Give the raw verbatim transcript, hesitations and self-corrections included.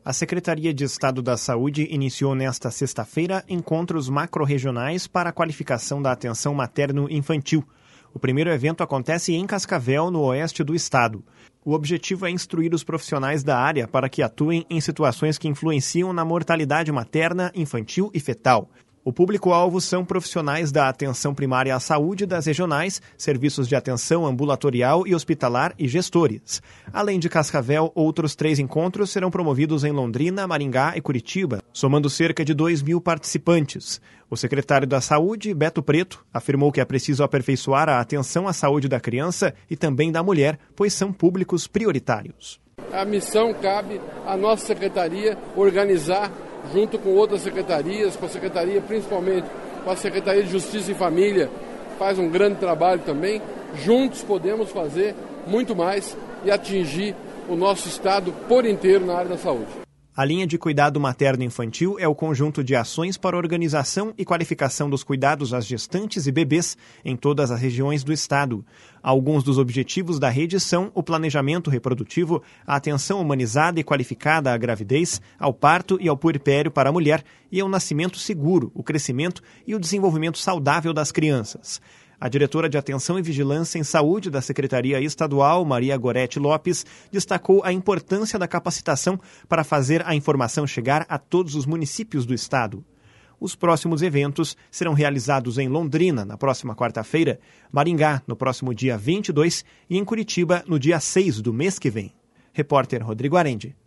A Secretaria de Estado da Saúde iniciou nesta sexta-feira encontros macro-regionais para a qualificação da atenção materno-infantil. O primeiro evento acontece em Cascavel, no oeste do estado. O objetivo é instruir os profissionais da área para que atuem em situações que influenciam na mortalidade materna, infantil e fetal. O público-alvo são profissionais da atenção primária à saúde das regionais, serviços de atenção ambulatorial e hospitalar e gestores. Além de Cascavel, outros três encontros serão promovidos em Londrina, Maringá e Curitiba, somando cerca de dois mil participantes. O secretário da Saúde, Beto Preto, afirmou que é preciso aperfeiçoar a atenção à saúde da criança e também da mulher, pois são públicos prioritários. A missão cabe à nossa secretaria organizar, junto com outras secretarias, com a secretaria, principalmente com a Secretaria de Justiça e Família, faz um grande trabalho também. Juntos podemos fazer muito mais e atingir o nosso estado por inteiro na área da saúde. A linha de cuidado materno-infantil é o conjunto de ações para a organização e qualificação dos cuidados às gestantes e bebês em todas as regiões do estado. Alguns dos objetivos da rede são o planejamento reprodutivo, a atenção humanizada e qualificada à gravidez, ao parto e ao puerpério para a mulher e ao nascimento seguro, o crescimento e o desenvolvimento saudável das crianças. A diretora de Atenção e Vigilância em Saúde da Secretaria Estadual, Maria Gorete Lopes, destacou a importância da capacitação para fazer a informação chegar a todos os municípios do estado. Os próximos eventos serão realizados em Londrina, na próxima quarta-feira, Maringá, no próximo dia vinte e dois e em Curitiba, no dia seis do mês que vem. Repórter Rodrigo Arendi.